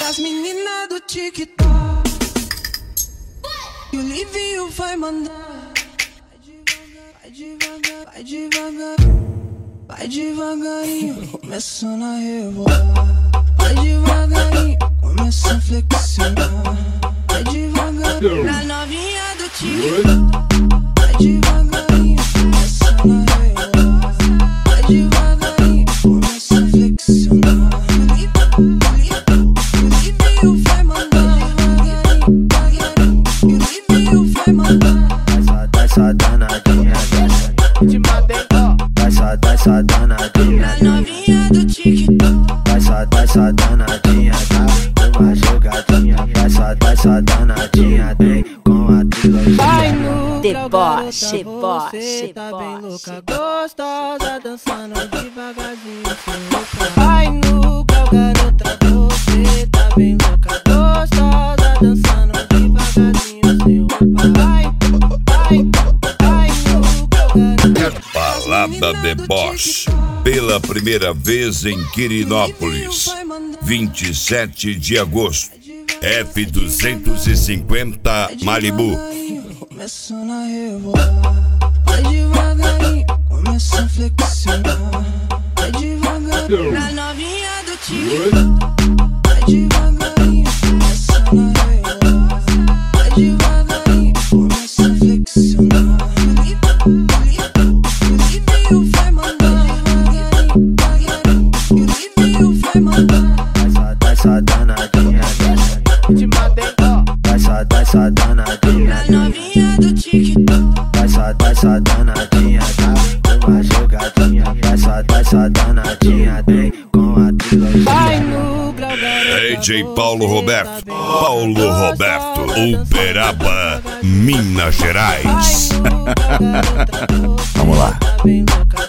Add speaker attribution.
Speaker 1: Das meninas do TikTok, e o Livinho vai mandar. Vai devagar, vai devagar, vai devagarinho, começando a rebolar. Vai devagarinho, começa a flexionar. Vai devagar, pra novinha do TikTok. Vai devagarinho, começando a rebolar. Vai devagarinho, começa a flexionar. O Livinho vai mandar. O Livinho vai mandar.
Speaker 2: Essa danadinha, te mandei, essa danadinha,
Speaker 1: Pra novinha do TikTok.
Speaker 2: essa danadinha, dá uma jogadinha, essa danadinha, tem com a trilogia.
Speaker 1: Vai no
Speaker 3: Deboche,
Speaker 1: você tá bem
Speaker 3: deboche.
Speaker 1: louca, gostosa, dançando devagarzinho sem roupa. Vai no grau, garota, você tá bem louca, gostosa, dançando devagarzinho sem roupa. Vai no grau, garota.
Speaker 4: Balada Deboche, pela primeira vez em Quirinópolis, 27 de agosto, F250 Malibu.
Speaker 1: Começando a rebolar, vai devagarinho, começa a flexionar. Vai devagar, pra novinha do TikTok. Vai devagarinho, começando a rebolar. Vai devagarinho, começa a flexionar. O Livinho vai mandar. O Livinho vai mandar.
Speaker 2: Essa danadinha, te mandei, essa danadinha,
Speaker 1: Pra novinha do TikTok.
Speaker 2: essa danadinha, dá uma jogadinha, essa danadinha, tem com a trilogia.
Speaker 1: Vai no grau, garota.
Speaker 4: DJ Paulo Roberto, Uberaba, Minas Gerais.
Speaker 1: Vamos lá.